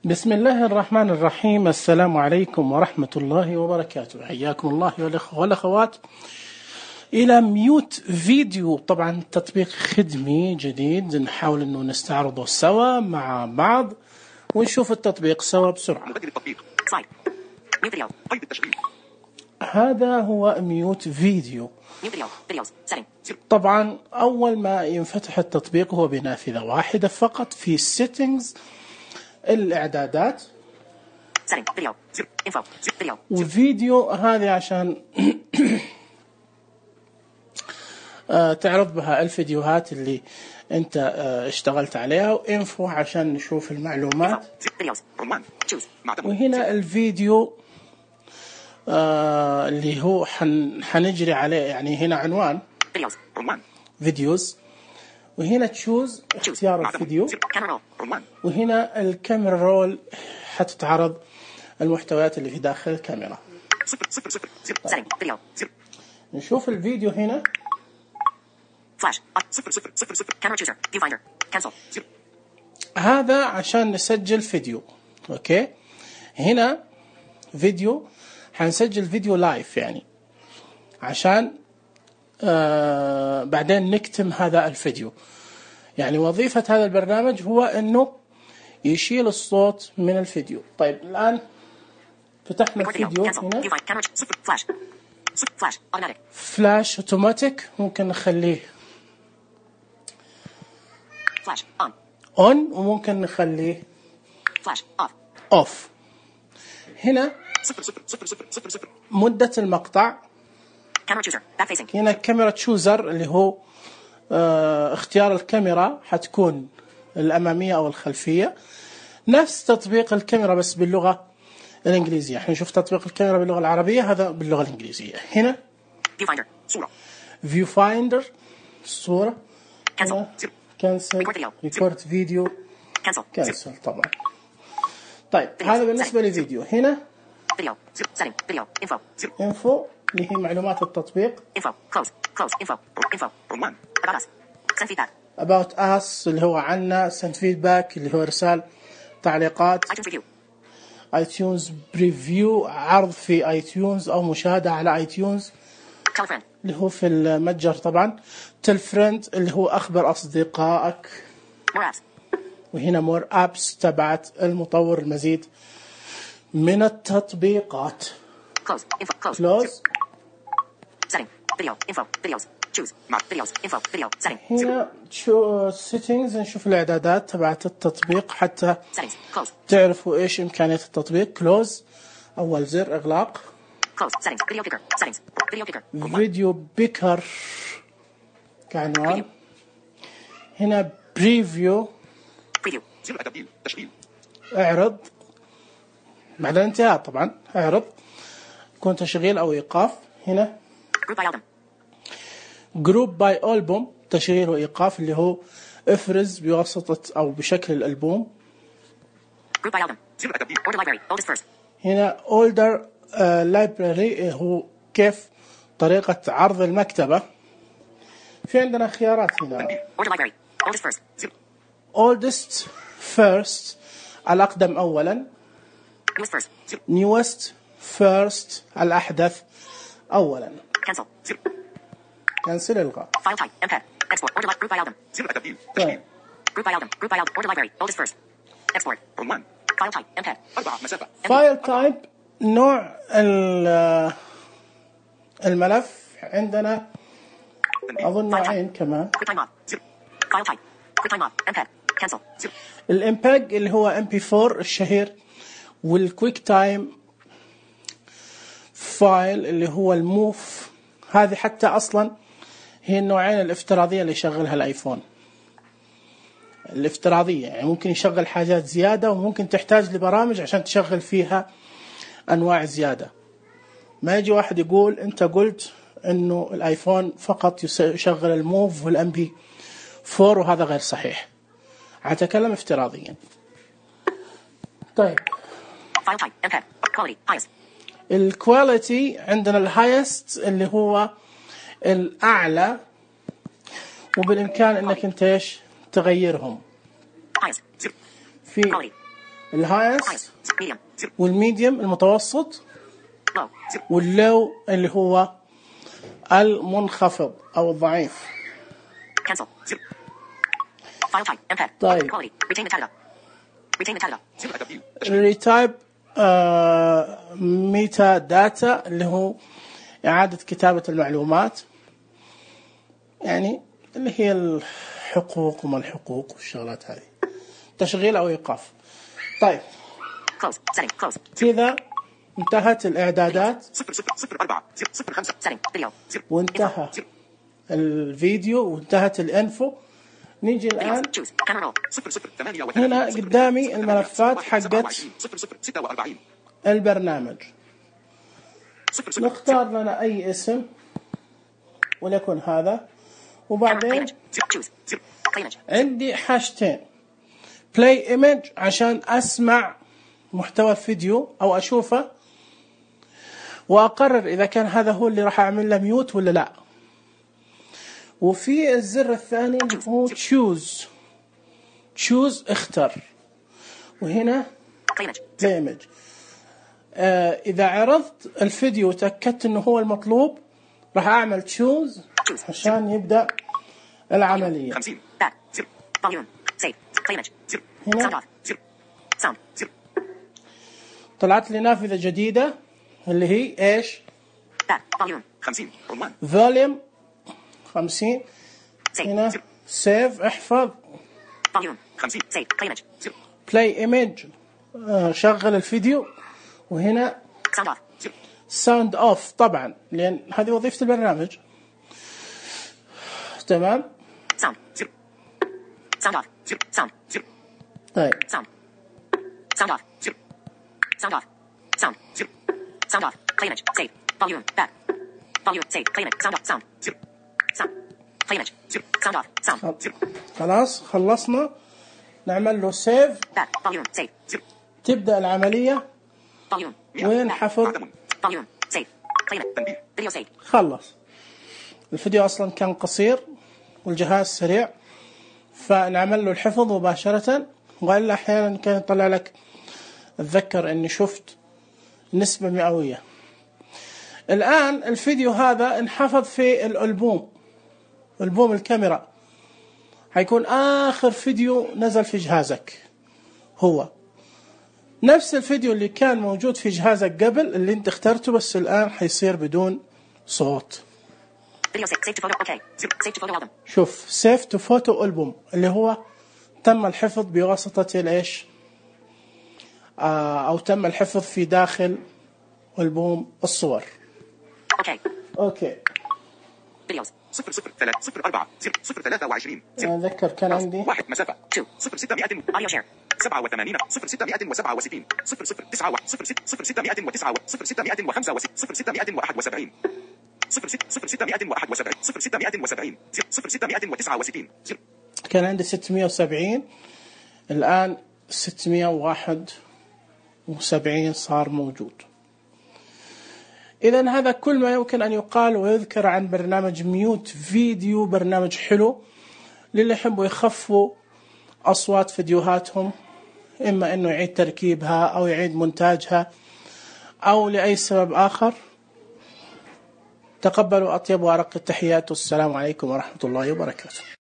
بسم الله الرحمن الرحيم. السلام عليكم ورحمة الله وبركاته. حياكم الله والأخوة والأخوات إلى ميوت فيديو. طبعا تطبيق خدمي جديد نحاول أنه نستعرضه سوا مع بعض ونشوف التطبيق سوا بسرعة. هذا هو ميوت فيديو. طبعا أول ما ينفتح التطبيق هو بنافذة واحدة فقط في settings الإعدادات وفيديو. هذه عشان تعرض بها الفيديوهات اللي انت اشتغلت عليها، وانفو عشان نشوف المعلومات. وهنا الفيديو اللي هو حنجري عليه، يعني هنا عنوان فيديوز، وهنا تشوز اختيار الفيديو، وهنا الكاميرا رول حتتعرض المحتويات اللي في داخل الكاميرا. نشوف الفيديو هنا. هذا عشان نسجل فيديو. اوكي، هنا فيديو حنسجل فيديو لايف، يعني عشان بعدين نكتم هذا الفيديو. يعني وظيفة هذا البرنامج هو انه يشيل الصوت من الفيديو. طيب الآن فتحنا الفيديو هنا، فلاش اوتوماتيك، ممكن نخليه اون وممكن نخليه اوف. هنا مدة المقطع، هنا كاميرا تشوزر اللي هو اختيار الكاميرا حتكون الأمامية أو الخلفية، نفس تطبيق الكاميرا بس باللغة الإنجليزية. احنا نشوف تطبيق الكاميرا باللغة العربية، هذا باللغة الإنجليزية. هنا فيو فايندر صورة، كانسل ريكورد فيديو، كانسل طبعا. طيب هذا بالنسبة للفيديو. هنا انفو اللي هي معلومات التطبيق، about us اللي هو عنا، send feedback اللي هو إرسال تعليقات، iTunes بريفيو عرض في iTunes أو مشاهدة على iTunes اللي هو في المتجر طبعا، tell friend اللي هو أخبر أصدقائك، وهنا more apps تبعت المطور المزيد من التطبيقات. close هنا settings نشوف الإعدادات تبعت التطبيق حتى تعرفوا إيش إمكانية التطبيق. close أول زر إغلاق، فيديو بيكر كعنوان، هنا بريفيو اعرض بعد الانتهاء طبعا، اعرض يكون تشغيل أو إيقاف. هنا جروب باي ألبوم تشغيل وإيقاف اللي هو افرز بواسطة أو بشكل الألبوم. هنا older library هو كيف طريقة عرض المكتبة. في عندنا خيارات هنا oldest first الأقدم أولا، newest first الأحدث أولا، كنسل الغاء. فايل تايب نوع الملف عندنا أظن نوعين كمان. الامباج اللي هو MP4 الشهير، والكويك تايم فايل اللي هو الموف. هذه حتى أصلا هي النوعين الافتراضية اللي يشغلها الآيفون. الافتراضية يعني ممكن يشغل حاجات زيادة، وممكن تحتاج لبرامج عشان تشغل فيها أنواع زيادة. ما يجي واحد يقول أنت قلت إنه الآيفون فقط يشغل الموف والMP4 وهذا غير صحيح. هتكلم افتراضيا. طيب الكواليتي عندنا الهايست اللي هو الأعلى، وبالإمكان إنك أنت إيش تغيرهم. في الهايست والميديوم المتوسط واللو اللي هو المنخفض أو الضعيف. طيب الريتايب ميتا داتا اللي هو إعادة كتابة المعلومات، يعني اللي هي الحقوق وما الحقوق والشغلات هذه، تشغيل أو إيقاف. طيب كذا انتهت الإعدادات وانتهى الفيديو وانتهت الانفو. نيجي الآن هنا قدامي الملفات حقت البرنامج، نختار لنا أي اسم وليكن هذا، وبعدين عندي حاجتين: play image عشان أسمع محتوى الفيديو أو أشوفه وأقرر إذا كان هذا هو اللي راح أعمل له ميوت ولا لا، وفي الزر الثاني هو choose اختر، وهنا play image. إذا عرضت الفيديو وتأكدت إنه هو المطلوب راح أعمل choose عشان يبدأ العملية. هنا طلعت لي نافذة جديدة اللي هي إيش؟ volume 50. هنا save احفظ. play image شغل الفيديو، وهنا sound off طبعا لأن هذه وظيفة البرنامج. تمام. طيب خلاص خلصنا، نعمل له سيف، تبدأ العملية وينحفظ. خلص الفيديو أصلا كان قصير والجهاز سريع، فنعمل له الحفظ مباشرة. وإلا أحيانا كان يطلع لك أتذكر أني شفت نسبة مئوية. الآن الفيديو هذا انحفظ في الألبوم، ألبوم الكاميرا، حيكون آخر فيديو نزل في جهازك، هو نفس الفيديو اللي كان موجود في جهازك قبل اللي انت اخترته، بس الآن حيصير بدون صوت. شوف سيف تو فوتو ألبوم اللي هو تم الحفظ بواسطة الإيش أو تم الحفظ في داخل ألبوم الصور. أوكي. فيديوز 003 أتذكر كان عندي 1 مسافة 0600 أوديو شير 87 0667 009 0679 0675 0671 0670 0669 كان عندي 670، الآن 671 صار موجود. إذن هذا كل ما يمكن أن يقال ويذكر عن برنامج ميوت فيديو. برنامج حلو للي يحبوا يخفوا أصوات فيديوهاتهم، إما أنه يعيد تركيبها أو يعيد مونتاجها أو لأي سبب آخر. تقبلوا أطيب وأرق التحيات، والسلام عليكم ورحمة الله وبركاته.